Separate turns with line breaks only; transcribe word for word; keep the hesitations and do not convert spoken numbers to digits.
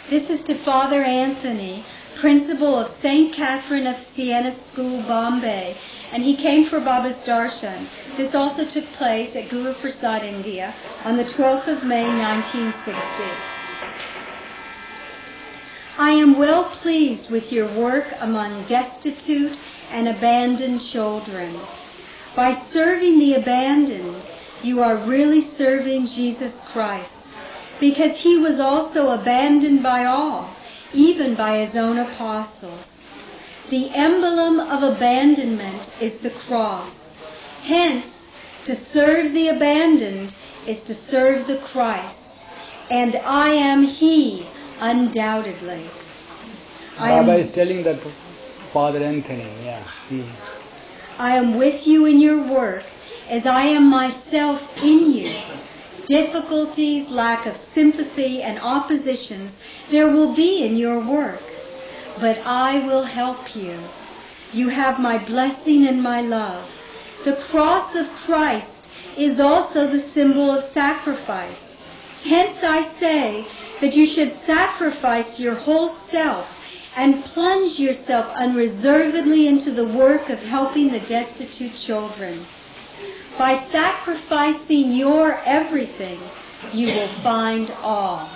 This is to Father Anthony, Principal of Saint Catherine of Siena School, Bombay, and he came for Baba's Darshan. This also took place at Guru Prasad, India, on the twelfth of May, nineteen sixty. I am well pleased with your work among destitute and abandoned children. By serving the abandoned, you are really serving Jesus Christ, because he was also abandoned by all, even by his own apostles. The emblem of abandonment is the cross. Hence, to serve the abandoned is to serve the Christ. And I am he, undoubtedly. I am,
Baba is telling that to Father Anthony, yeah. He,
I am with you in your work, as I am myself in you. Difficulties, lack of sympathy, and oppositions there will be in your work, but I will help you. You have my blessing and my love. The cross of Christ is also the symbol of sacrifice. Hence I say that you should sacrifice your whole self and plunge yourself unreservedly into the work of helping the destitute children. By sacrificing your everything, you will find all.